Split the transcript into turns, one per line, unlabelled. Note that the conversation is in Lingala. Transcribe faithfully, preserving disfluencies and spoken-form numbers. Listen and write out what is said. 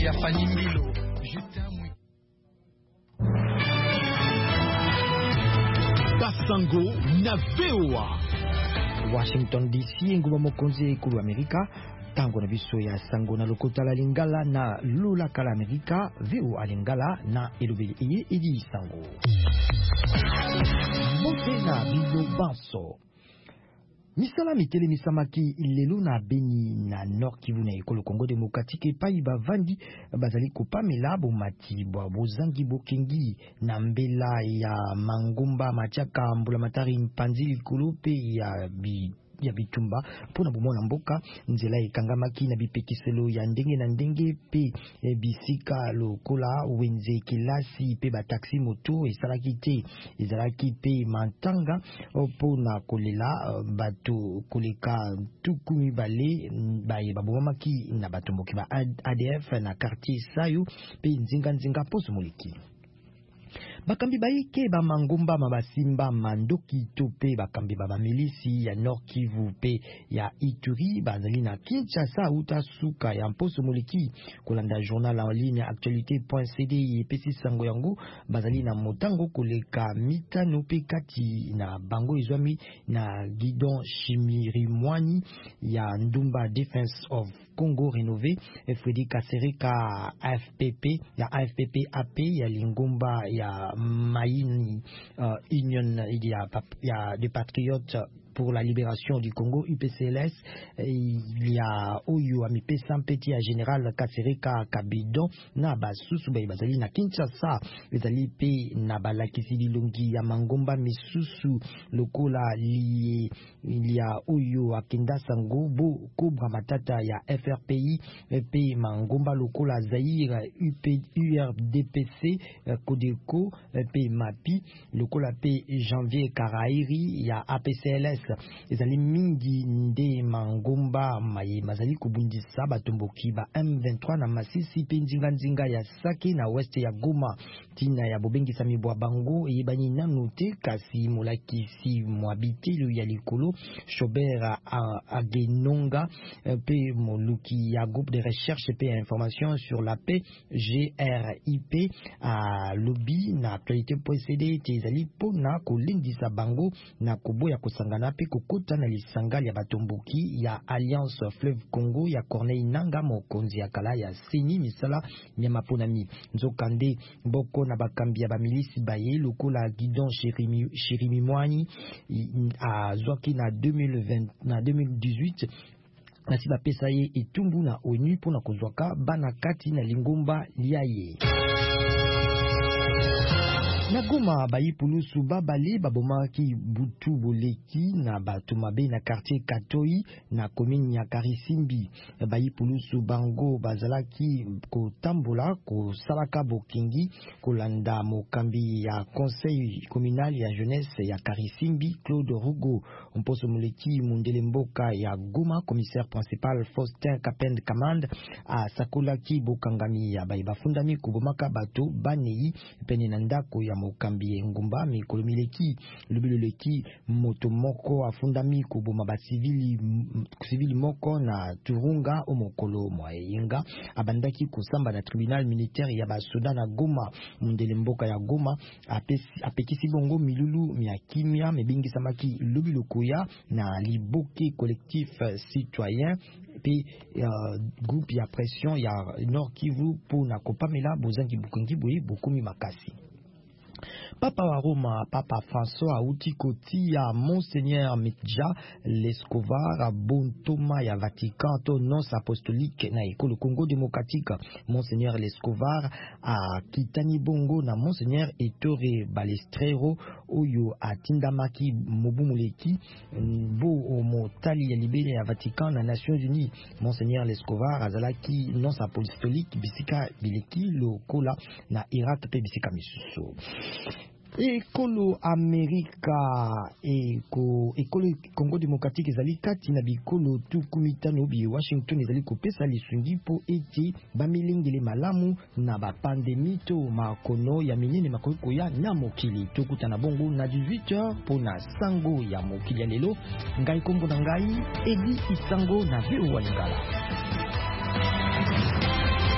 ya Fanny Mbilo.
Basango na V O A.
Washington D C nguma mokonzi ekulu Amerika tango na biso ya sango na lokota la lingala na lula kala Amerika V O A lingala na elobeli eye edi sango. Motena bilo baso. Misala mitele misamaki lelo na Beni na Nord Kivu na ekolo Congo Démocratique epai bavandi bazali kopamela bomati bwa bozangi bokengi na mbela ya mangomba matiaka mbula matari mpanzi likolo pe ya bi ya bitumba pona bomona mboka nzela ekangamaki na bipekiselo ya ndenge na ndenge pe e bisika lokola wenze kilasi pe ba taxi moto esalaki te ezalaki pe mantanga pona kolela bato koleka tuku mibale baye babomaki na bato mboki ba A D F na quartier Sayo pe nzinga nzinga poso moliki. Bakambi baike ba mangomba mabasimba mandoki tope bakambi ba milisi ya Nord Kivu pe ya Ituri bazali na Kinshasa uta suka ya mposo moliki kolanda journal en ligne actualité point c d epesi sango yango bazali na motango koleka mitano pe kati na bango izwami na Guidon Chimirimwani ya Ndumba Defense of Congo Rénové Freddy Kasereka A F P P ya A F P P A P ya Lingomba ya Maïni uh, Union ya, ya des Patriotes pour la libération du Congo U P C L S. Il y a Oyo Amipe Sampeti à Général Kasereka Kabidon na basusu bazali na Kinshasa ezali pe na balakisi bilongi ya mangomba misusu lokola li il y a Oyo Akenda Sango bo Cobra Matata ya F R P I pe mangomba lokola Zaire U R D P C Codeco pe Mapi lokola pe Janvier Karairi ya A P C L S ezali mingi nde mangomba maye mazali kubundisa batomboki ba M vingt-trois na Masisi pe nzinga nzinga ya Sake na west ya Goma tina ya bobengisa mibwa bango eyebani nanu te kasi molakisi mwabitelo ya likolo Chobert Agenonga pe moluki ya groupe de recherche pe information sur la paix G R I P a lobby na actualité point c d ezali pona kolendisa bango na koboya kosangana pe kokota na lisanga ya batomboki ya Alliance Fleuve Congo ya Corneille Nanga mokonzi ya kala ya Seni misala nyama ponami nzokande boko na bakambi ya bamilisi baye lokola Guidon Chirimi Mwani a zwaki na deux mille vingt na deux mille dix-huit nasi bapesa ye etumbu na ONU pona kozwaka bana kati na lingomba liaye. Na Goma bayi pulusu babale babomaki butu boleki na batumabe na quartier Katoi na commune ya Karisimbi bayi pulusu bango bazalaki ko tambola ko salaka bokingi kolanda mokambi ya conseil communal ya jeunesse ya Karisimbi Claude Rugo mposo moleki mundele mboka ya Goma commissaire principal Faustin Kapend Kamand a sakolaki bokangami ya bayi bafundami kubomaka bato banei pene na ndako ya mokambi ngumba mikolo mileki lubiloleki moto moko afundami kuboma ba civili civili moko na Turunga omokolo moyenga abandaki kusamba na tribunal militaire ya basoda na Goma mundele mboka ya Goma apesi apekisi bongo milulu mia kimia mebingisa maki lubilokuya na liboke collectif citoyen pe uh, groupe ya pression ya Nord Kivu pour na kopamela bozangi bukungi boye bokumi makasi. Papa wa Roma, Papa François auti koti ya Monseigneur Mitja Lescovar Bon Thomas ya Vatican to nonce apostolique na ekolo Congo Démocratique. Monseigneur Lescovar a kitani bongo na Monseigneur Ettore Balestrero oyo atindamaki mobumuleki bo motali ya libere ya Vatican na Nations Unies. Monseigneur Lescovar azalaki nonce apostolique bisika bileki lokola na Irak pe bisika misusu. Ekolo Amerika eko ekolo Congo Démocratique ezali kati na bikolo tukumitano bi Washington ezali kopesa lisungi po eti bamilingele malamu na ba pandemie to makono ya minene makoko ya na mokili tokutana bongo na dix-huit heures pona sango ya mokili ya lelo ngai kombo na ngai Edi Isango na V O A Lingala.